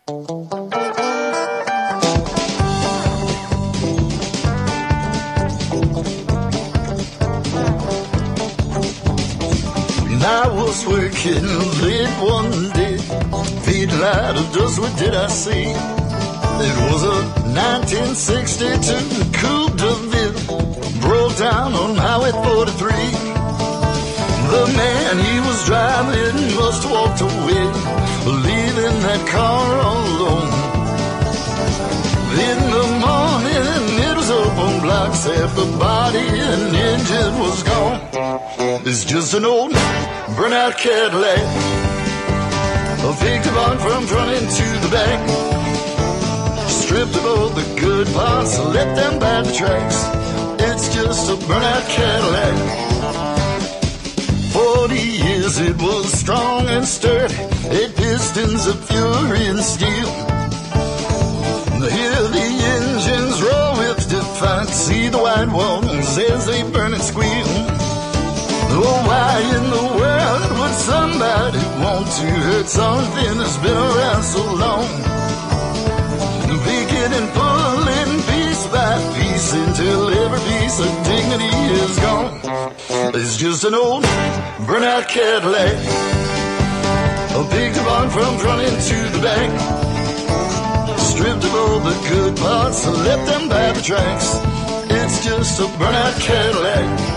I was working late one day, feeding light of just what did I see? It was a 1962 Coupe de Ville, broke down on Highway 43. The man he was driving must have walked away, leaving that car all alone. In the morning, it was up on blocks, half the body and engine was gone. It's just an old burnout Cadillac, a victim on from front into the back. Stripped of all the good parts, let them by the tracks. It's just a burnout Cadillac. 40 years it was strong and sturdy, 8 pistons of fury and steel. Hear the engines roar with defiance, see the white walls as they burn and squeal. Oh, why in the world would somebody want to hurt something that's been around so long? Picking and pulling piece by piece until every piece of dignity is gone. It's just an old burnout Cadillac, a big on from front into the back. Stripped of all the good parts and left them by the tracks. It's just a burnout Cadillac.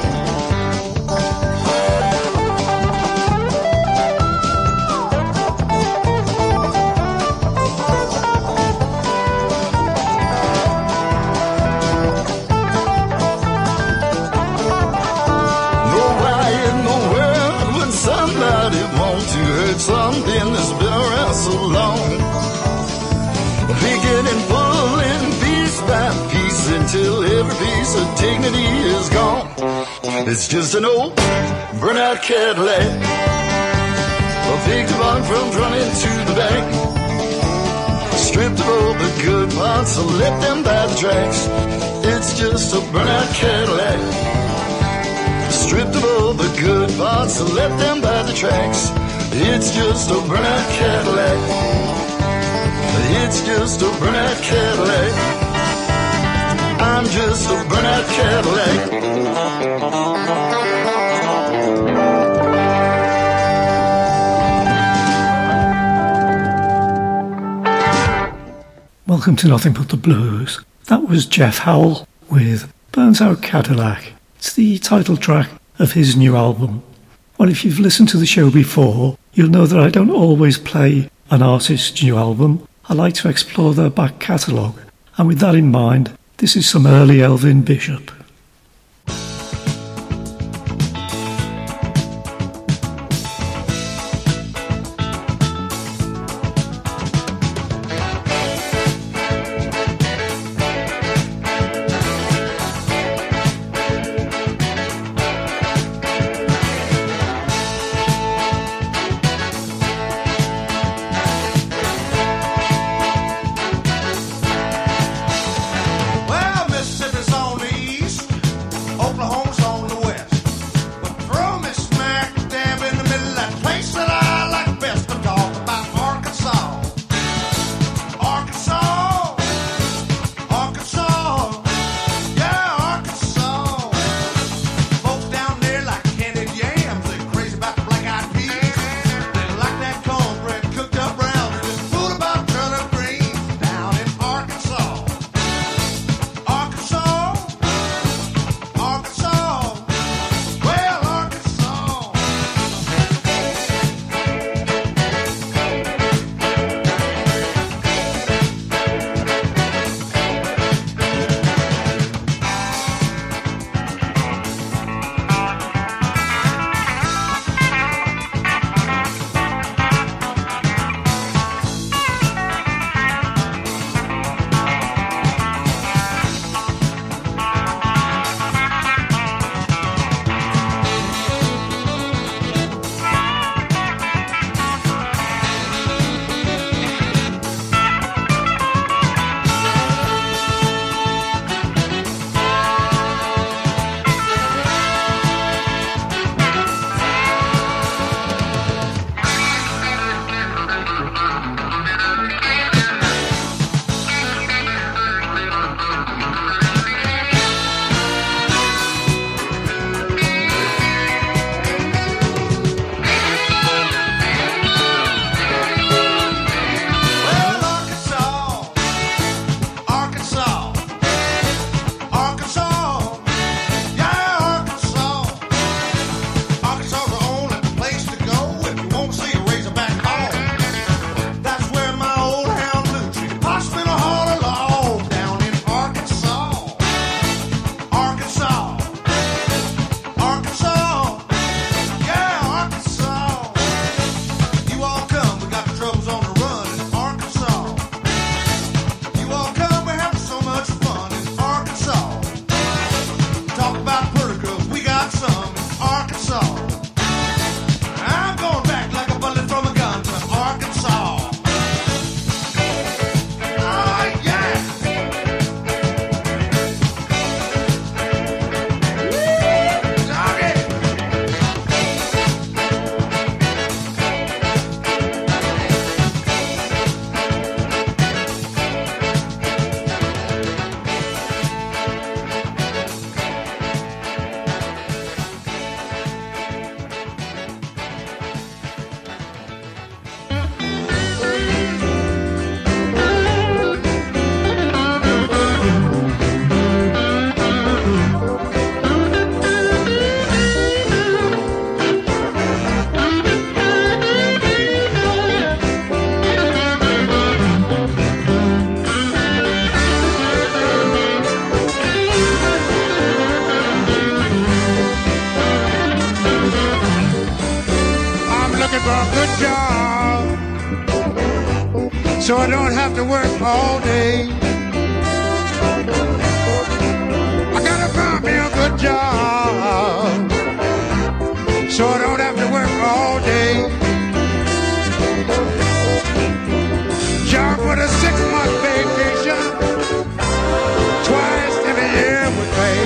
Something that's been around so long, picking and pulling piece by piece until every piece of dignity is gone. It's just an old burnout Cadillac, a victim on from front into the back. Stripped of all the good parts, so left them by the tracks. It's just a burnout Cadillac. Stripped of all the good parts, so left them by the tracks. It's just a burnout Cadillac. It's just a burnout Cadillac. I'm just a burnout Cadillac. Welcome to Nothing But the Blues. That was Jeff Howell with Burns Out Cadillac. It's the title track of his new album. Well, if you've listened to the show before, you'll know that I don't always play an artist's new album. I like to explore their back catalogue. And with that in mind, this is some early Elvin Bishop. Well, Mississippi's on the east, so I don't have to work all day. I gotta find me a good job, so I don't have to work all day. Job with a 6-month vacation, twice every year with pay.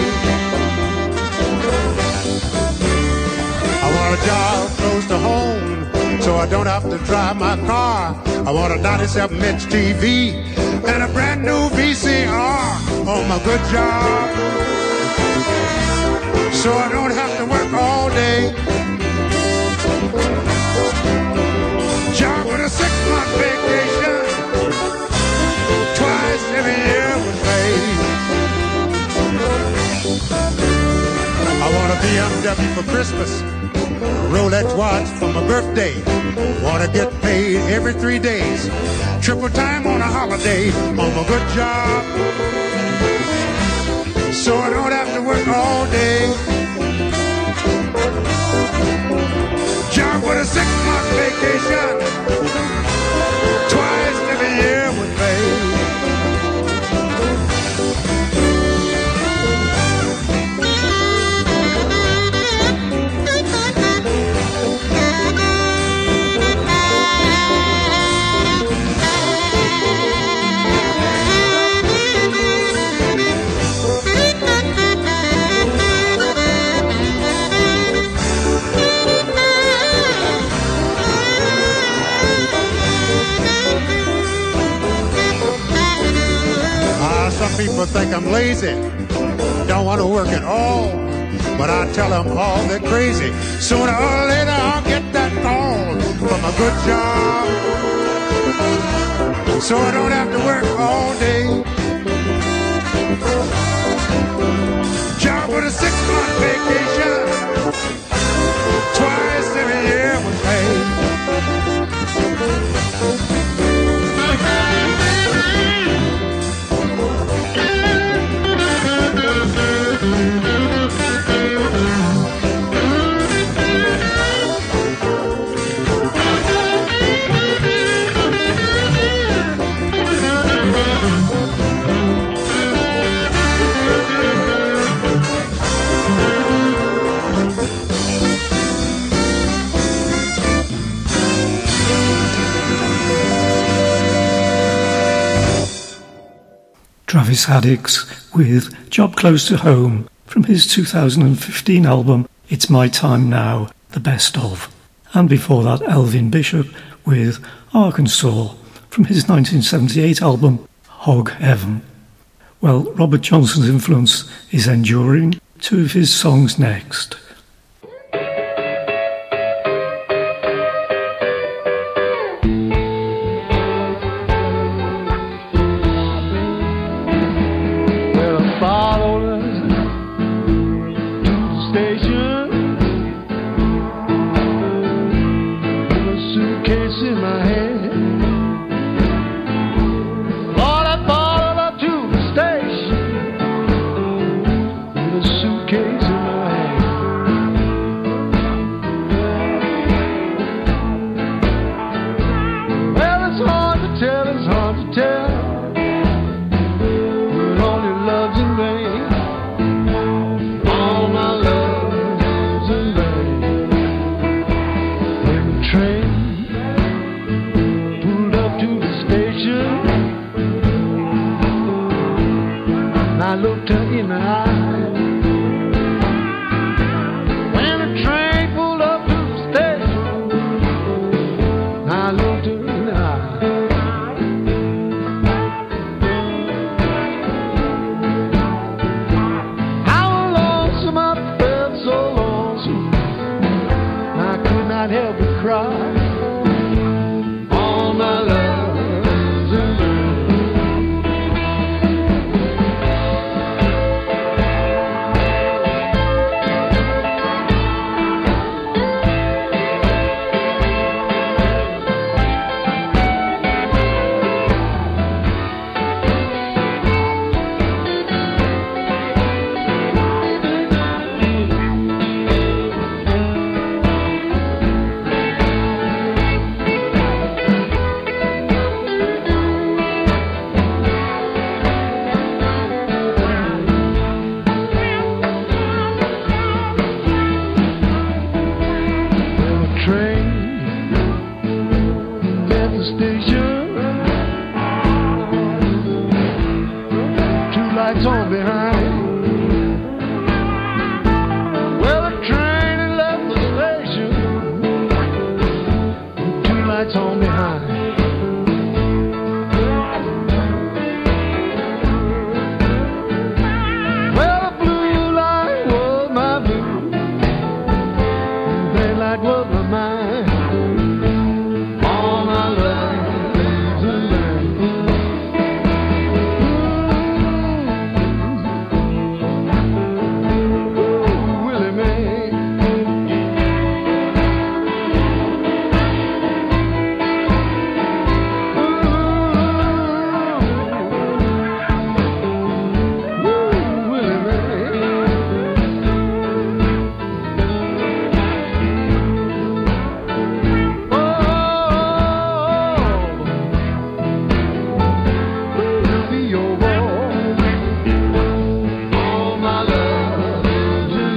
I want a job close to home, so I don't have to drive my car. I want a 97-inch TV and a brand new VCR on my good job, so I don't have to work all day. Job with a 6-month vacation, twice every year with pay. I want a BMW for Christmas, Rolex watch for my birthday. Want to get paid every 3 days, triple time on a holiday on my good job, so I don't have to work all day. Job with a 6-month vacation, twice every year with pay. Some people think I'm lazy, don't want to work at all, but I tell them all they're crazy. Sooner or later I'll get that call from a good job, so I don't have to work all day. Job with a 6-month vacation, twice every year with pay. Travis Haddix with Job Close to Home from his 2015 album It's My Time Now, the best of. And before that, Elvin Bishop with Arkansas from his 1978 album Hog Heaven. Well, Robert Johnson's influence is enduring. 2 of his songs next. station. Two lights on behind. Well, the train had left the station. Two lights on behind. Well, the blue light was my blue. The red light was my mind. All my life is a lie. Ooh, Willie Mae. Ooh, Willie Mae. Be your boy. All my love is in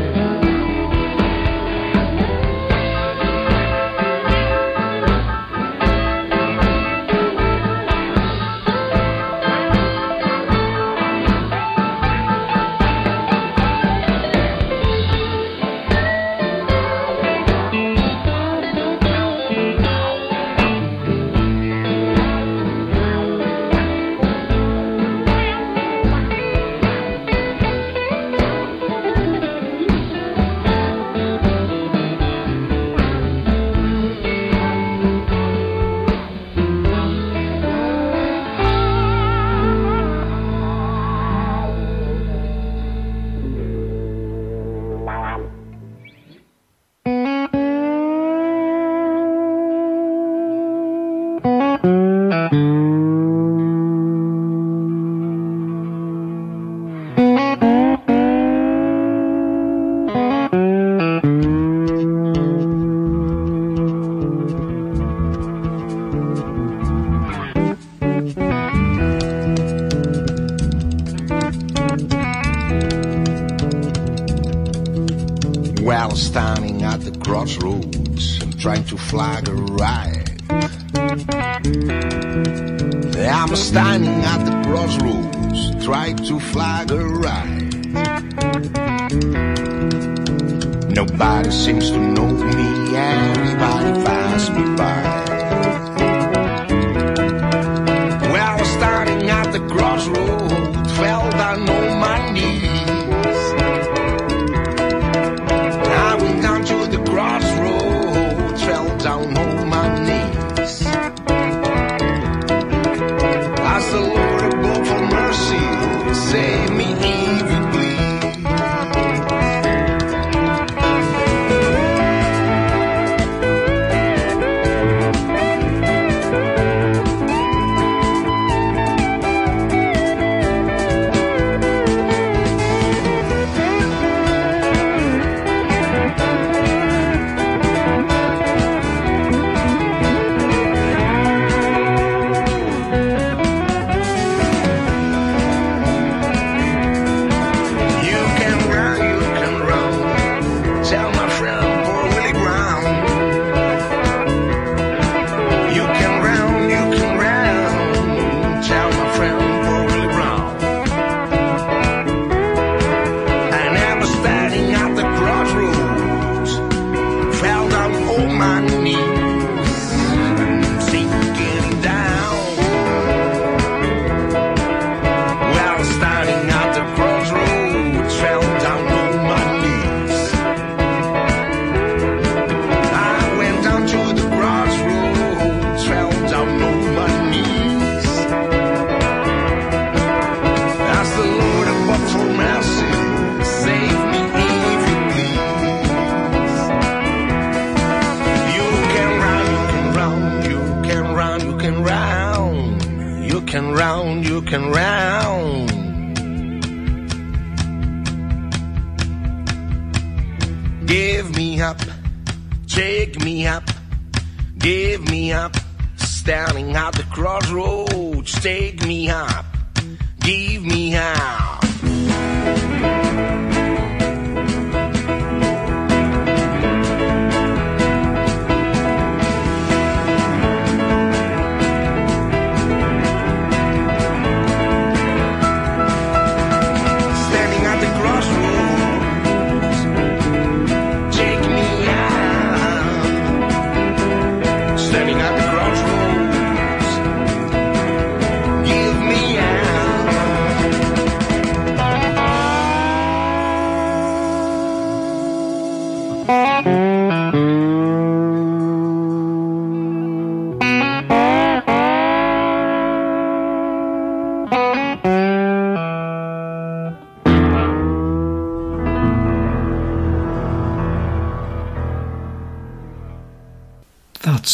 Well, standing at the crossroads, trying to flag a ride. I'm standing at the crossroads, trying to flag a ride. Nobody seems to know me, everybody pass me by. Well, standing at the crossroads, fell down on my knees. I went down to the crossroads, fell down on my knees. Ask the Lord above for mercy, save me if you please. You can round. Give me up, take me up, give me up. Standing at the crossroads, take me up, give me up.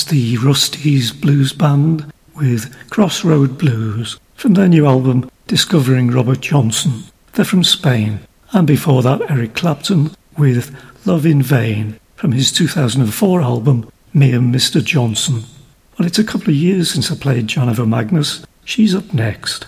the Rusty's Blues Band with Crossroad Blues from their new album Discovering Robert Johnson. They're from Spain. And before that, Eric Clapton with Love in Vain from his 2004 album Me and Mr. Johnson. Well, it's a couple of years since I played Janiver Magnus. She's up next.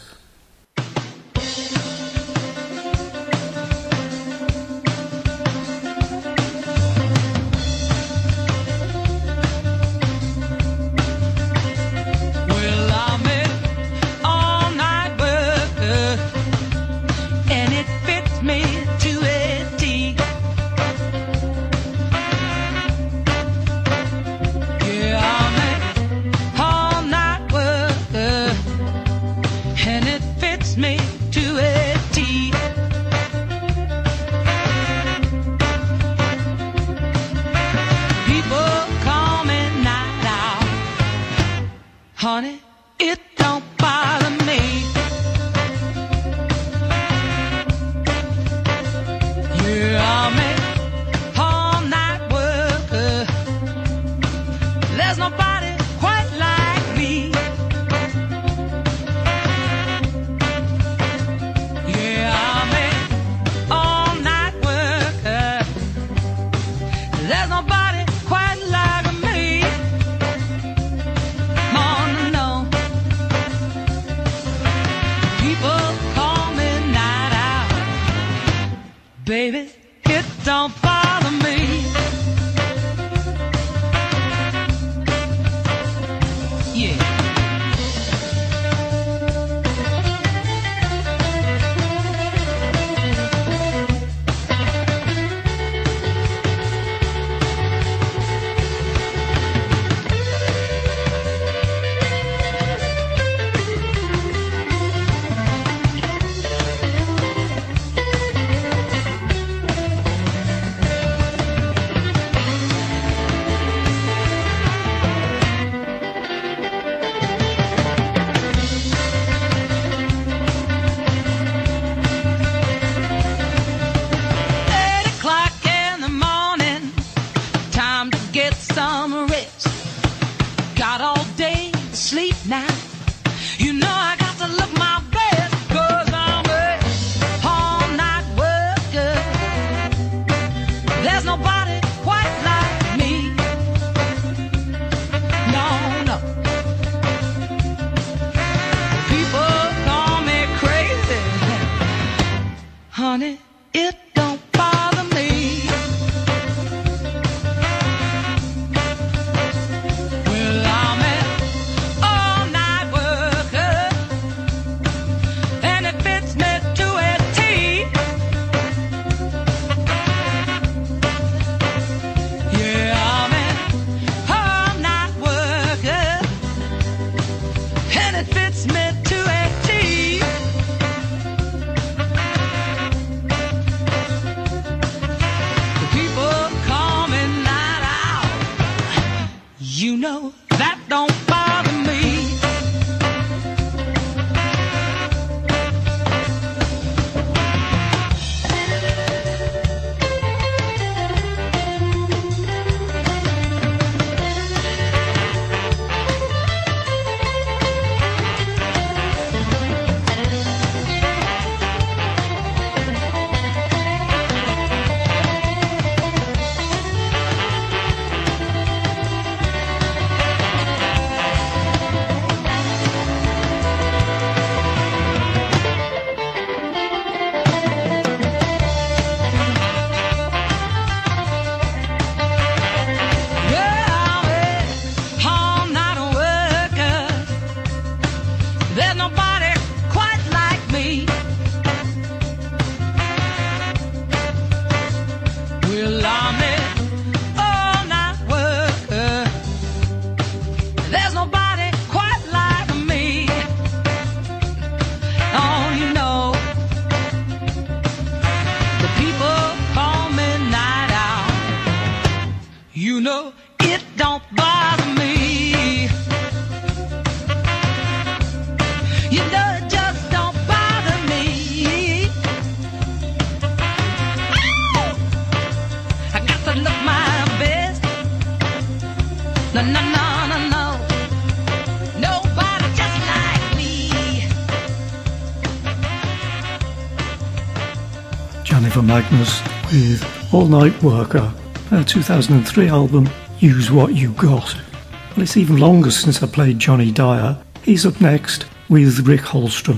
Hannibal Magnus with All Night Worker, their 2003 album Use What You Got. Well, it's even longer since I played Johnny Dyer. He's up next with Rick Holstrom.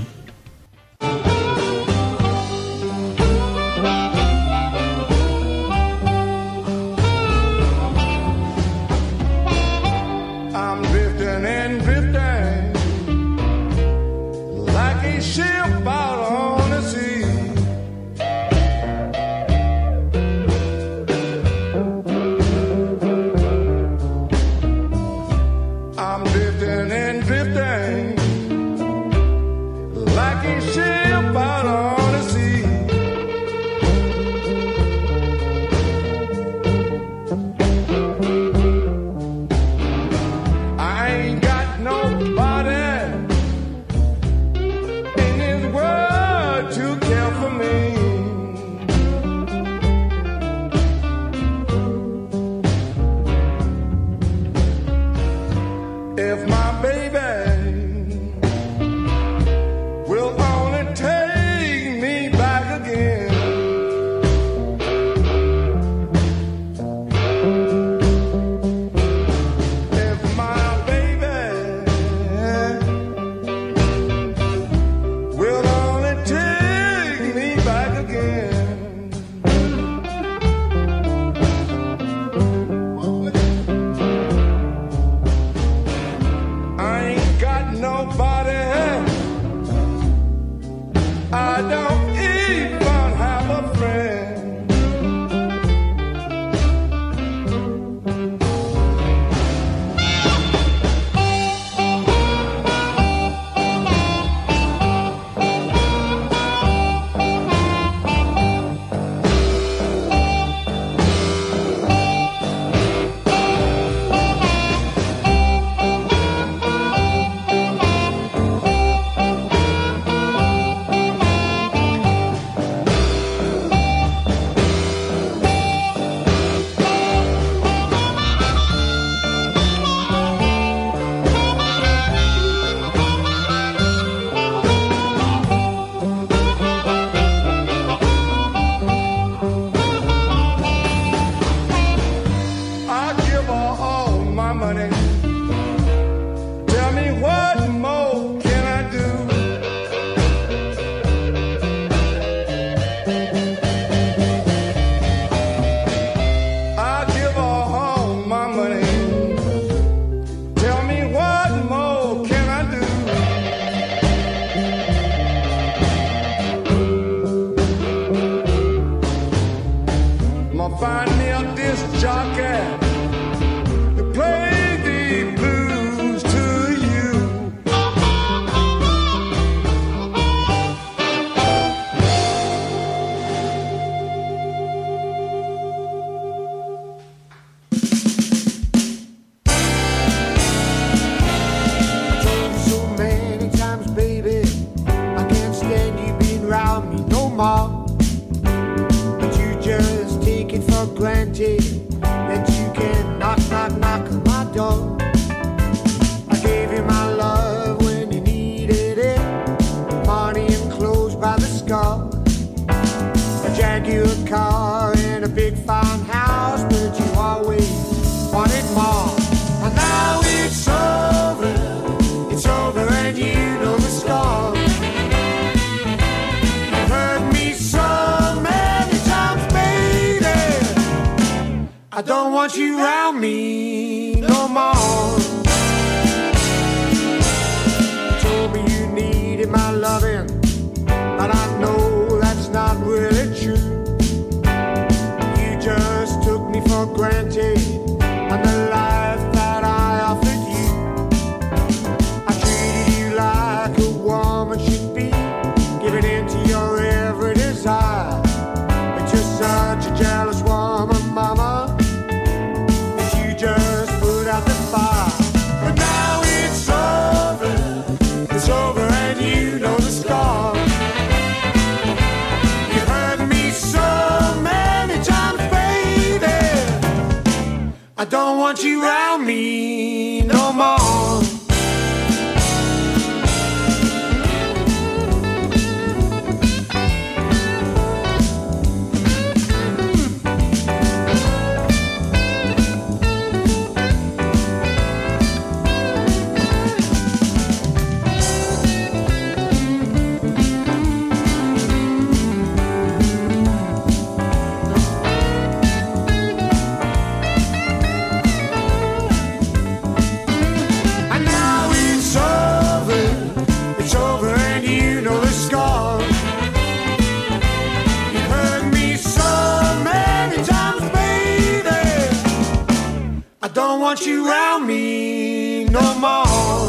want you around me no more.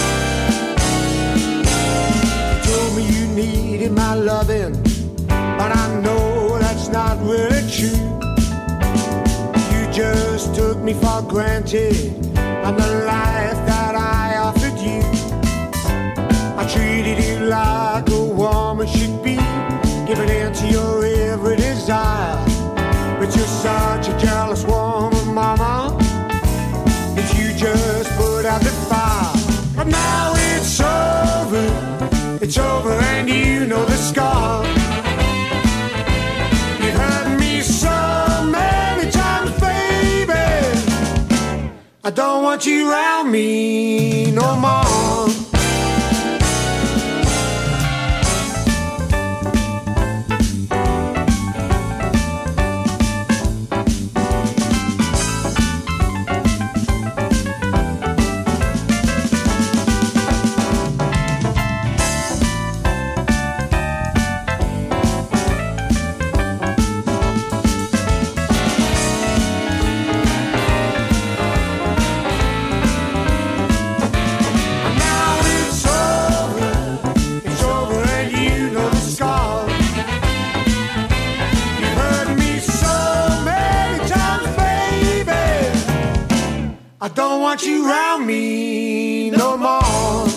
You told me you needed my loving, but I know that's not really true. You just took me for granted and the life that I offered you. I treated you like a woman should be, giving in to your every desire. But you're such a jealous woman, mama, that you just put out the fire. But now it's over and you know the scar. You hurt me so many times, baby, I don't want you around me no more. I don't want you around me no more.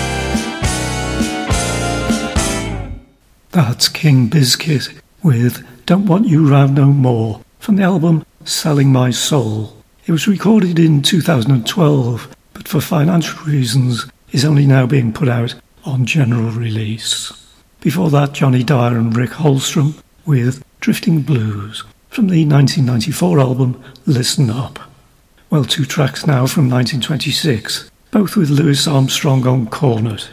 That's King Bizkit with Don't Want You Round No More from the album Selling My Soul. It was recorded in 2012, but for financial reasons is only now being put out on general release. Before that, Johnny Dyer and Rick Holstrom with Drifting Blues from the 1994 album Listen Up. Well, two tracks now from 1926, both with Louis Armstrong on cornet.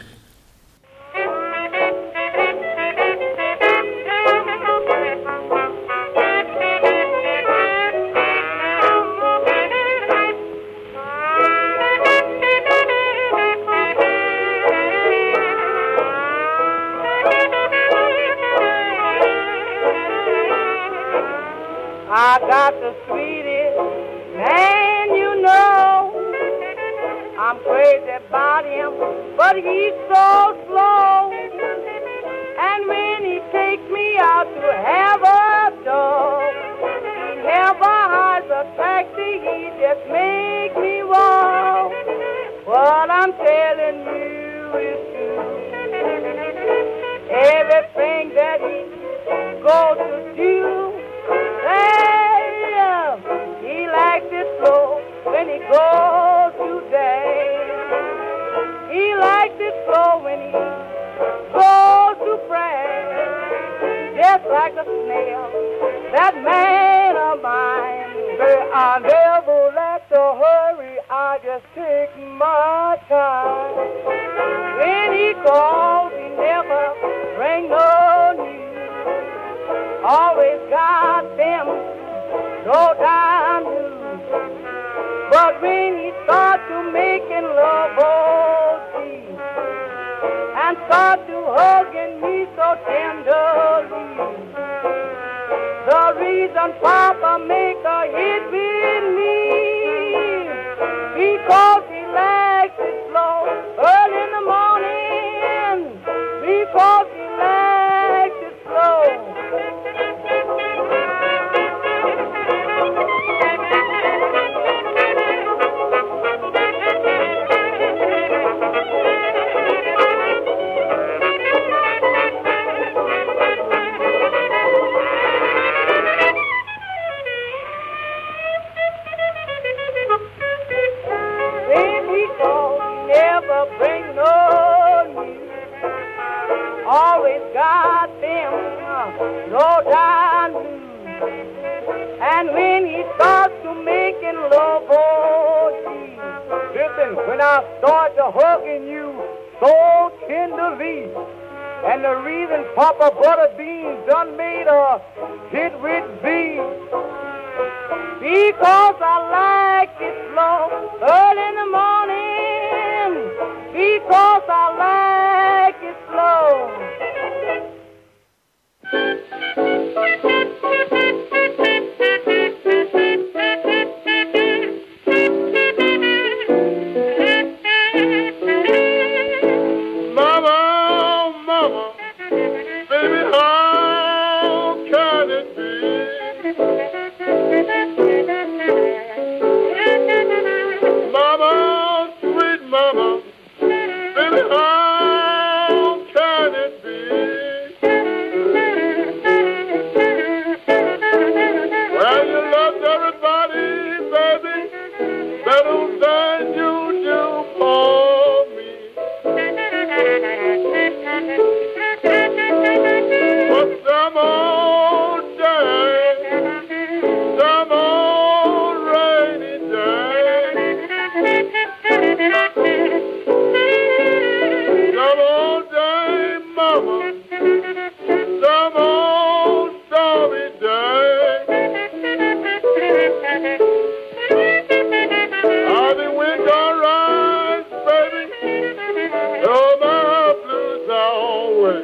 I got the sweetest man you know. I'm crazy about him, but he's so slow. And when he takes me out to have a dog, he never hides a taxi, he just makes me walk. What I'm telling you is true. Everything that he goes to do, he likes it slow when he goes to dance. He likes it slow when he goes to pray. Just like a snail, that man of mine. I never like to hurry, I just take my time. When he calls, he never bring no news. Always got them low down blues. But when he starts to making love, oh gee, and start to hugging me so tenderly, the reason Papa make a hit with me, because he likes it slow early in the morning, because he likes it slow. Always got them low down blues. And when he starts to making love, oh gee. Listen, when I start to hugging you so tenderly, and the reason Papa Butterbean done made a hit with thee, because I like it slow early in the morning, because I like it slow. baby, how can it be? Well, you loved everybody, baby, better than you do for me. But some old day, some old rainy day, some old day, mama, some old stormy day, all the wind gonna rise, baby, oh, my blues away.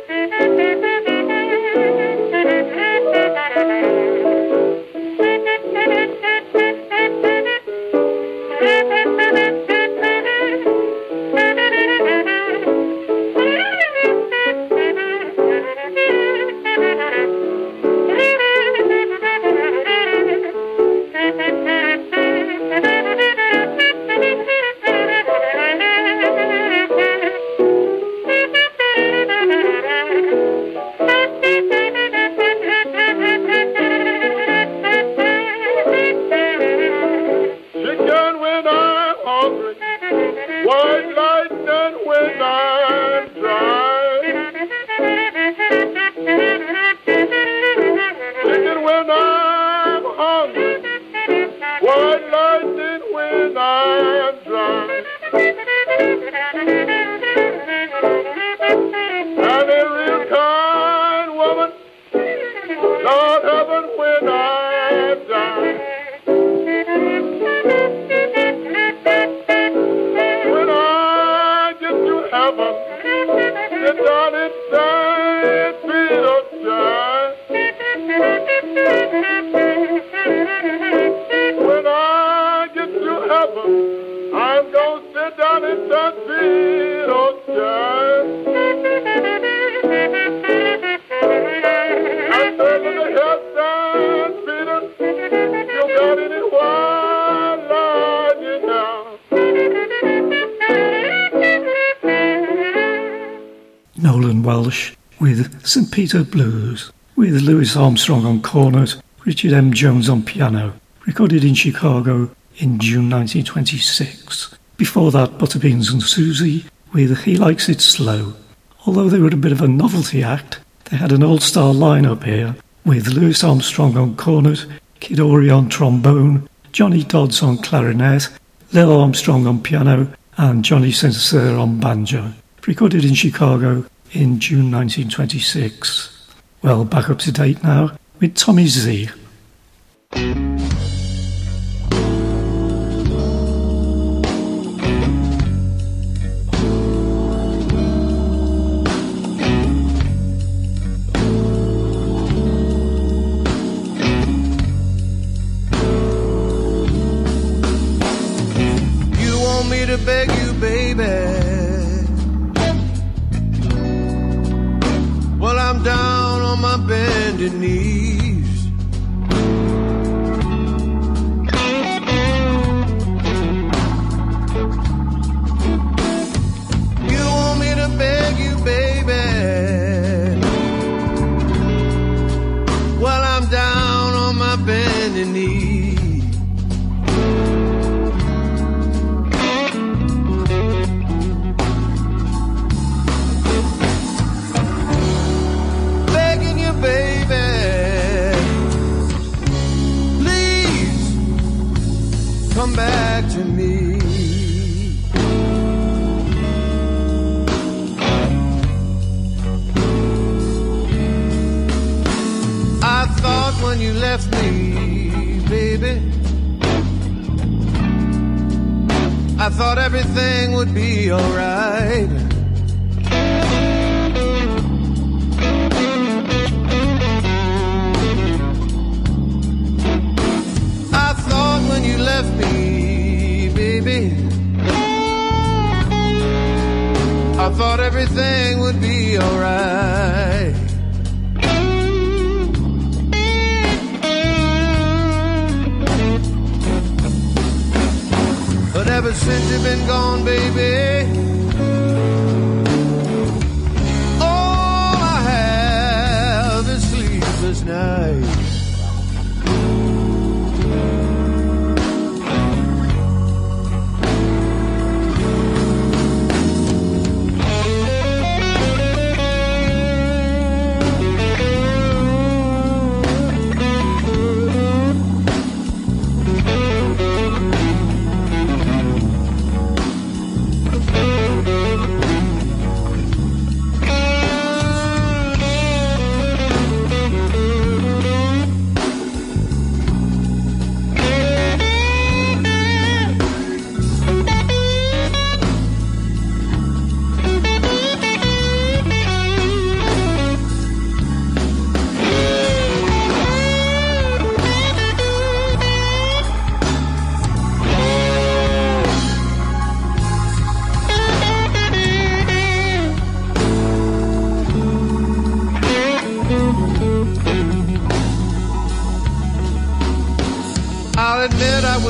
Chicken when I'm hungry, white lightning when I'm dry. Chicken when I'm hungry, white lightning when I'm dry. And a real kind woman, Lord heaven when I die. When I get to heaven, sit down inside Peter's child. When I get to heaven, I'm gonna sit down inside Peter's child. I said to the head down, Peter, you got any wild light you now? Nolan Welsh with St. Peter Blues, with Louis Armstrong on cornet, Richard M. Jones on piano, recorded in Chicago in June 1926. Before that, Butterbeans and Susie with He Likes It Slow. Although they were a bit of a novelty act, they had an all-star lineup here, with Louis Armstrong on cornet, Kid Ory on trombone, Johnny Dodds on clarinet, Lil Armstrong on piano, and Johnny Sinclair on banjo. Recorded in Chicago in June 1926. Well, back up to date now with Tommy Z. You want me to beg you, baby? Well, I'm down on my bended knees. You want me to beg you, baby? Well, I'm down on my bended knees. Begging you, baby, please come back to me. I thought when you left me, baby, I thought everything would be alright. I thought when you left me, baby, I thought everything would be alright. But ever since you've been gone, baby,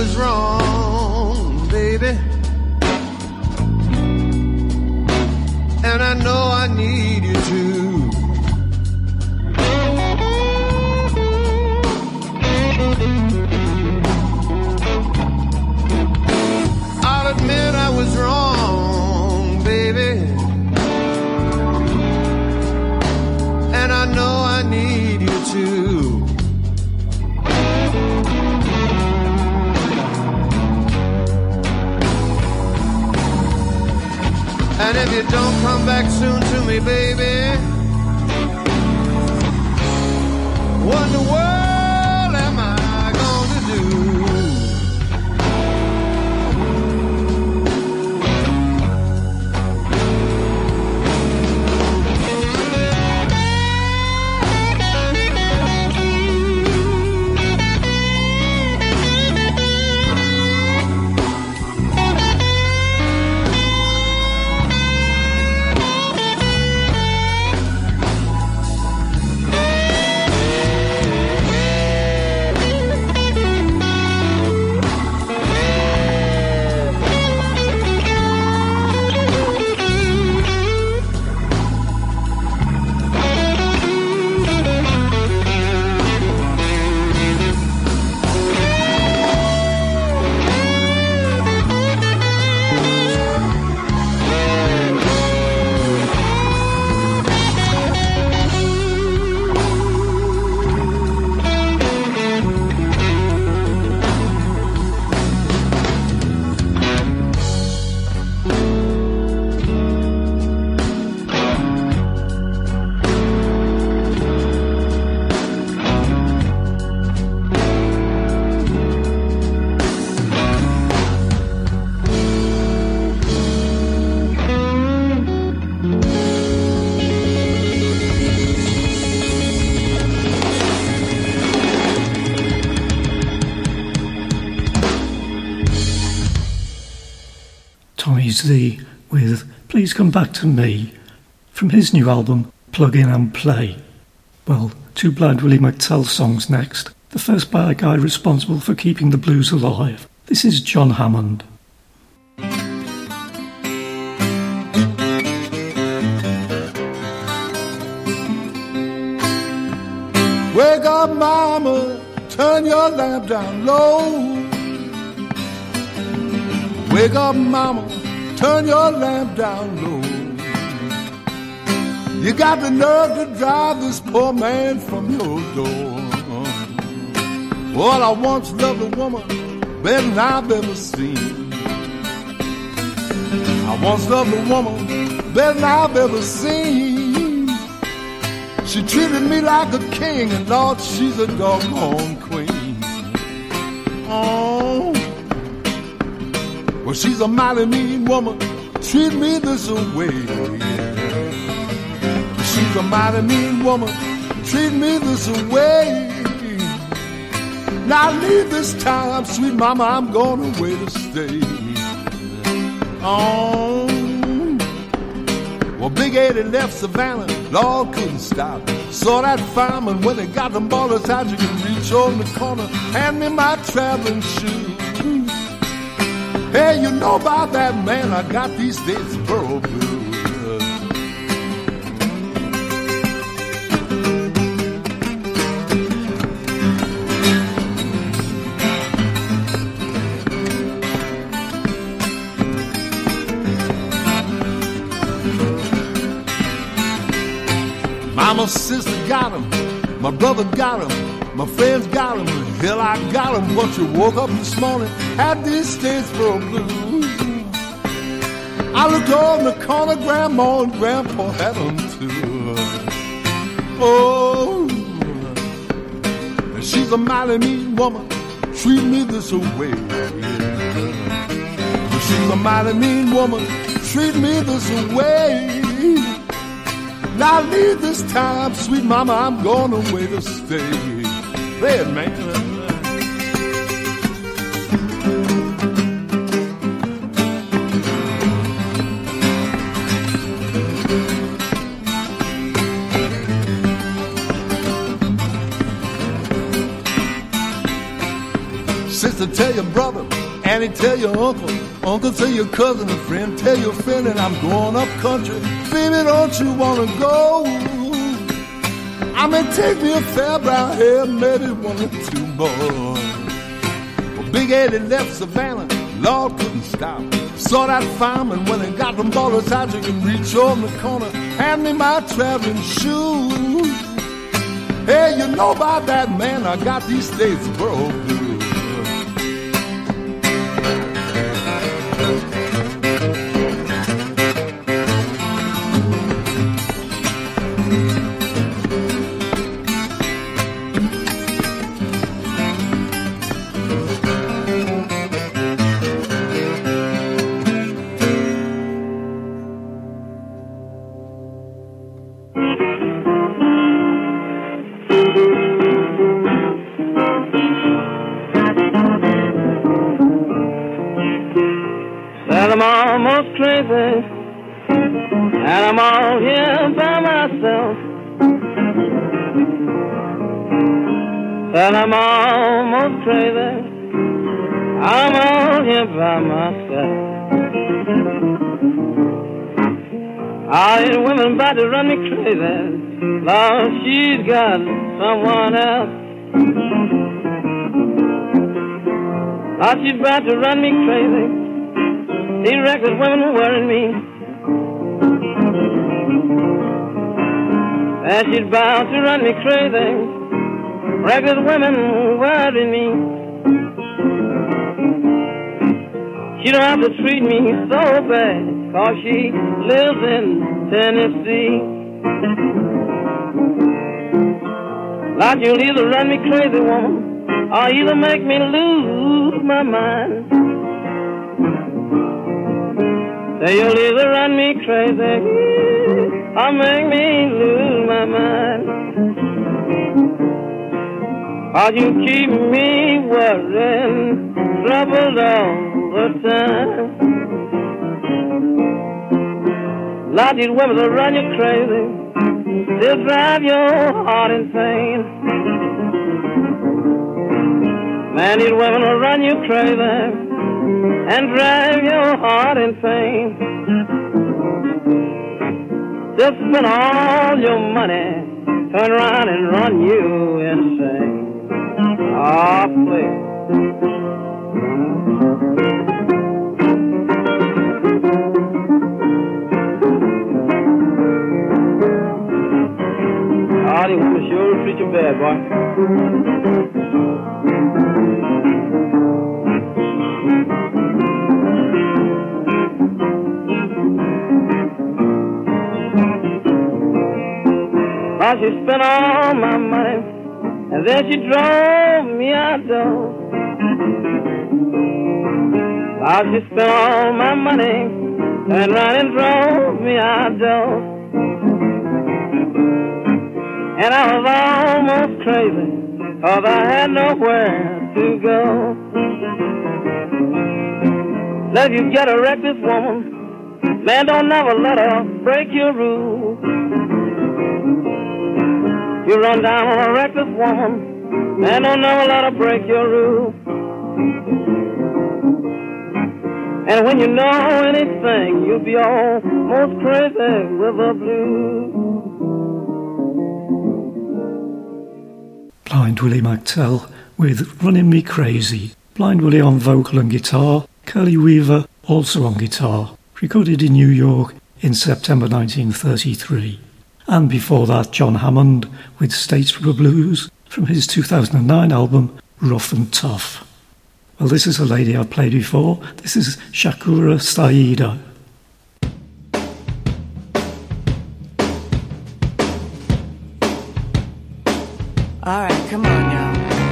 was wrong, baby. And I know I need you too. I'll admit I was wrong, baby. And I know I need you too. And if you don't come back soon to me, baby, what in the world am I gonna do? Tommy Z with Please Come Back to Me from his new album Plug In and Play. Well, two Blind Willie McTell songs next, the first by a guy responsible for keeping the blues alive. This is John Hammond. Wake up, mama, turn your lamp down low. Wake up, mama, turn your lamp down low. You got the nerve to drive this poor man from your door. Well, I once loved a woman better than I've ever seen. I once loved a woman better than I've ever seen. She treated me like a king, and Lord, she's a doggone queen. Oh, well, she's a mighty mean woman, treat me this way. She's a mighty mean woman, treat me this way. Now leave this time, sweet mama, I'm going away to stay. Oh, well, Big Eddie left Savannah, Lord couldn't stop. Saw that fireman when they got them ballers out, you can reach on the corner, hand me my traveling shoes. Hey, you know about that man, I got these Statesboro blues. My sister got him, my brother got him, my friends got him, hell I got him. But you woke up this morning, had these Statesboro blues. I looked over in the corner, Grandma and Grandpa had them too. Oh, and she's a mighty mean woman, treat me this way. She's a mighty mean woman, treat me this way. Now leave this time, sweet mama, I'm going away to stay. Play it, man. Sister, tell your brother, Annie, tell your uncle. Uncle, tell your cousin and friend. Tell your friend that I'm going up country. Baby, don't you wanna go? I may take me a fair brown hair, maybe one or two boys. Well, Big Eddie left Savannah, Lord couldn't stop. Saw that fireman when he got them ballers out, you can reach over the corner, hand me my traveling shoes. Hey, you know about that, man, I got these Statesboro blues. I'm almost crazy, and I'm all here by myself. Well, I'm almost crazy, I'm all here by myself. All these women about to run me crazy, Lord, she's got someone else. Lord, she's about to run me crazy. These reckless women are worrying me. And she's bound to run me crazy. Reckless women worrying me. She don't have to treat me so bad, 'cause she lives in Tennessee. Lord, you'll either run me crazy, woman, or either make me lose my mind. Say you'll either run me crazy or make me lose my mind. Or you keep me worrying, troubled all the time. Lord, these women will run you crazy. They'll drive your heart insane. Man, these women will run you crazy and drive your heart insane. Just spend all your money, turn around and run you insane. Ah, please. Ah, these women sure treat you bad, boy. She spent all my money, and then she drove me out door. She spent all my money, and ran and drove me out door. And I was almost crazy, 'cause I had nowhere to go. Now if you get a reckless woman, man, don't never let her break your rules. You run down on a reckless woman, man, don't never let her break your rule. And when you know anything, you'll be almost crazy with the blues. Blind Willie McTell with Running Me Crazy. Blind Willie on vocal and guitar, Curly Weaver also on guitar, recorded in New York in September 1933. And before that, John Hammond with Statesboro Blues from his 2009 album Rough and Tough. Well, this is a lady I've played before. This is Shakura Saida. All right, come on now.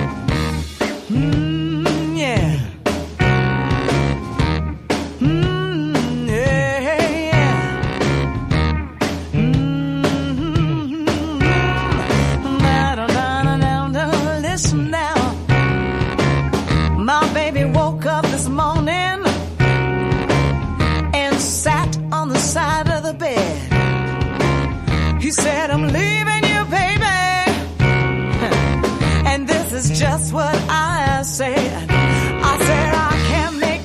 Yeah. Said I'm leaving you, baby, and this is just what I said. I said I can't make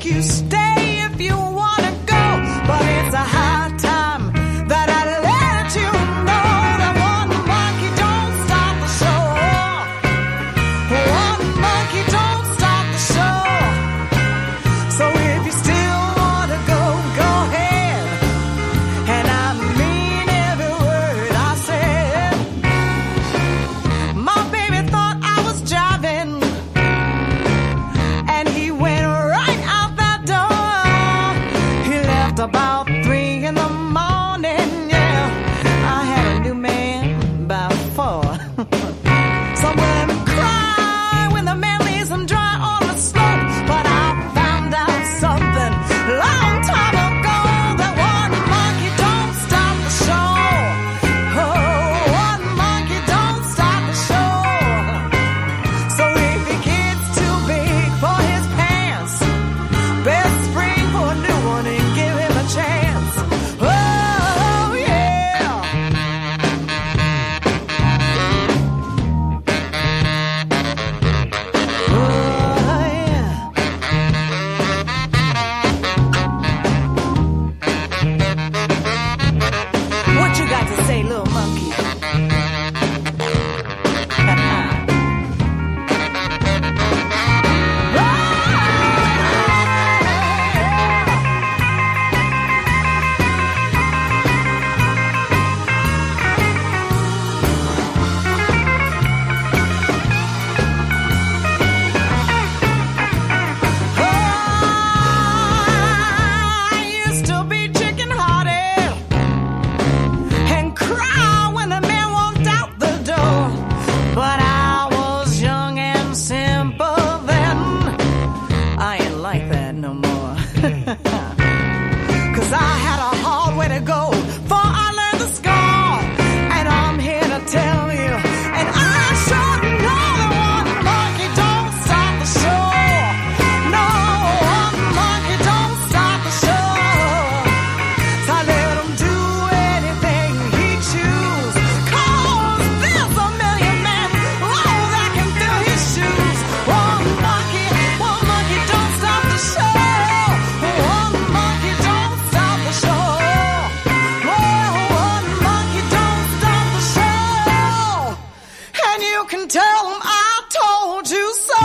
solid gold. For I learned the score, and I'm here to tell you. And I sure know that one monkey don't stop the show. No, one monkey don't stop the show. So I let him do anything he choose. 'Cause there's a million men, oh, that can fill his shoes. One monkey don't stop the show. One monkey don't stop the show. Oh, one monkey don't stop the show. And you can tell him I told you so.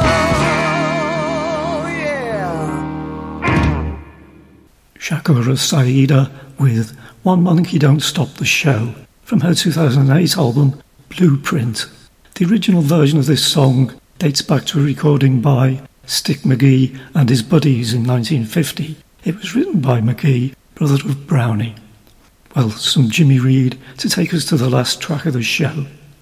Yeah. Shakura Saida with One Monkey Don't Stop the Show from her 2008 album Blueprint. The original version of this song dates back to a recording by Stick McGee and his buddies in 1950. It was written by McGee, brother of Brownie. Well, some Jimmy Reed to take us to the last track of the show.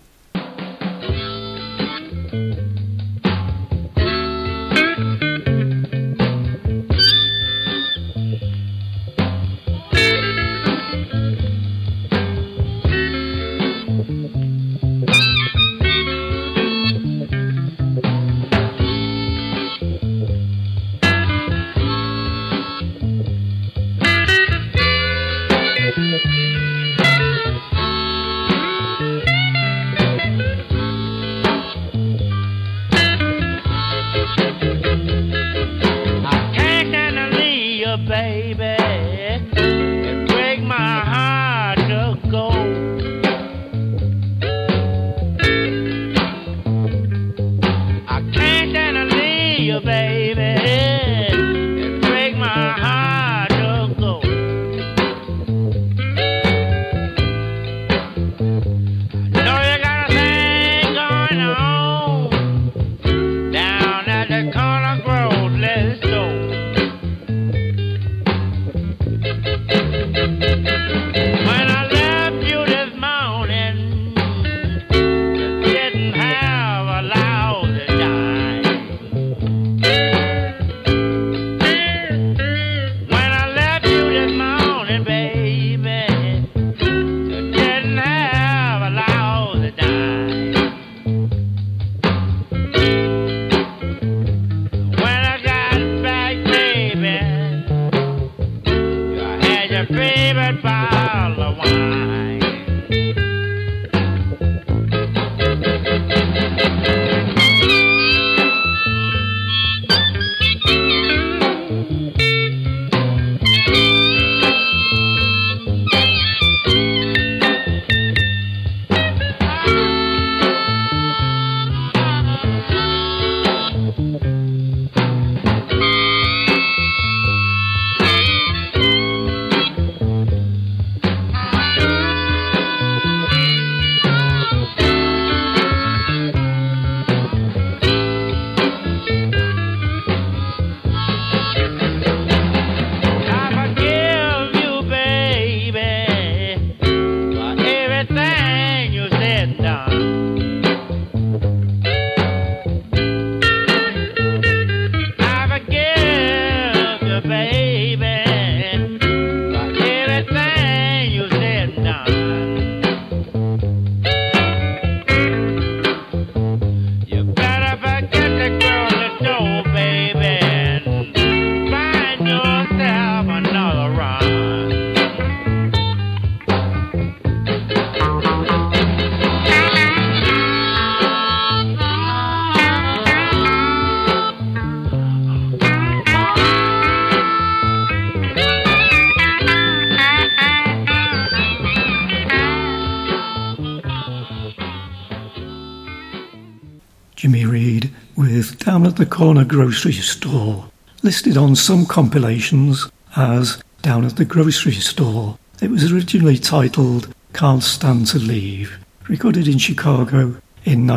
Jimmy Reed with Down at the Corner Grocery Store, listed on some compilations as Down at the Grocery Store. It was originally titled Can't Stand to Leave, recorded in Chicago in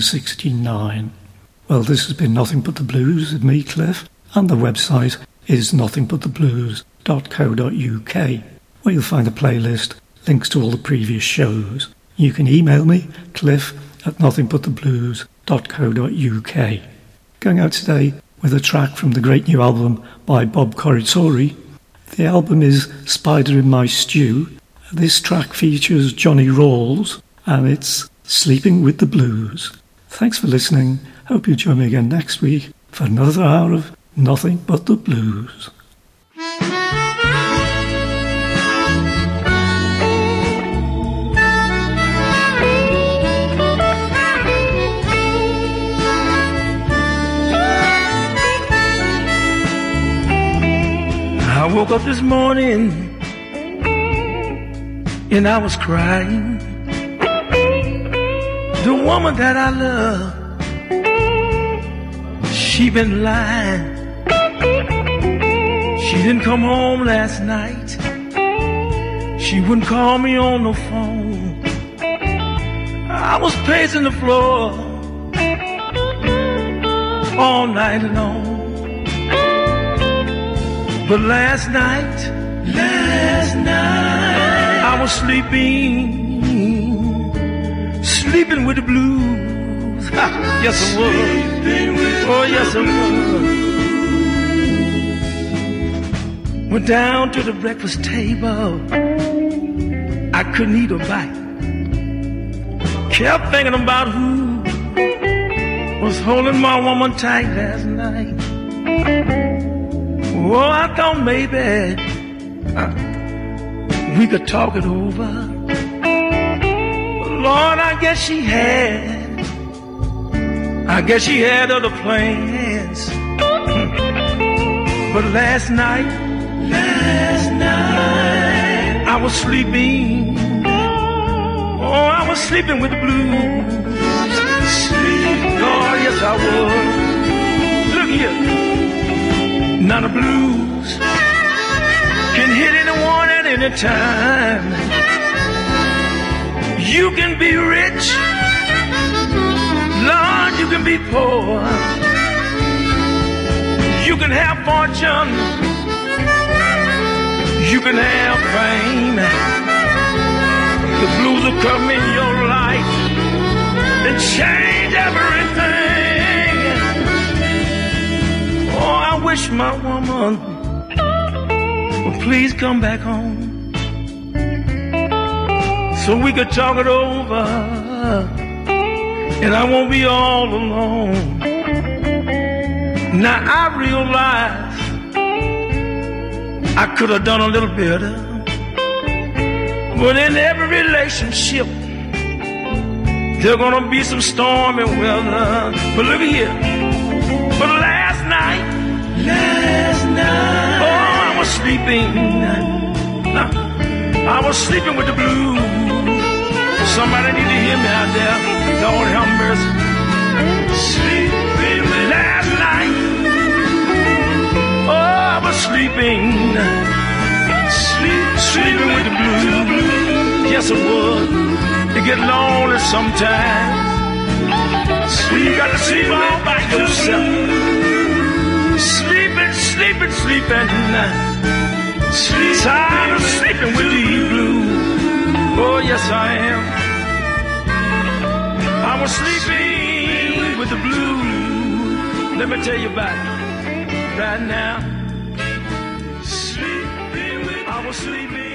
1969. Well, this has been Nothing But the Blues with me, Cliff, and the website is nothingbuttheblues.co.uk, where you'll find a playlist, links to all the previous shows. You can email me, cliff@nothingbuttheblues.co.uk. Going out today with a track from the great new album by Bob Corritore, The album is Spider in My Stew. This track features Johnny Rawls, and it's Sleeping with the Blues. Thanks for listening. Hope you join me again next week for another hour of nothing but the blues. I woke up this morning and I was crying. The woman that I love, she been lying. She didn't come home last night. She wouldn't call me on the phone. I was pacing the floor all night long. But last night, I was sleeping with the blues. Yes, I was. Oh, yes, I was. Went down to the breakfast table. I couldn't eat a bite. Kept thinking about who was holding my woman tight last night. Oh, I thought maybe we could talk it over. But Lord, I guess she had other plans. But last night, I was sleeping. Oh, I was sleeping with the blues. Oh, yes, I was. Look here. Now the blues can hit anyone at any time. You can be rich, Lord, you can be poor. You can have fortune, you can have fame. The blues will come in your life and change everything. Oh, I wish my woman would please come back home so we could talk it over and I won't be all alone. Now I realize I could have done a little better, but in every relationship there's gonna be some stormy weather. But look at here. But last night, oh, I was sleeping. I was sleeping with the blues. Somebody need to hear me out there. Lord have mercy. Sleeping last night. Oh, I was sleeping. Sleeping with the blues. Yes, it would. It get lonely sometimes. You got to sleep all by yourself. Sleeping. Tired of sleeping with the blues. Oh, yes, I am. I was sleeping with the blues. Let me tell you about it right now. I was sleeping.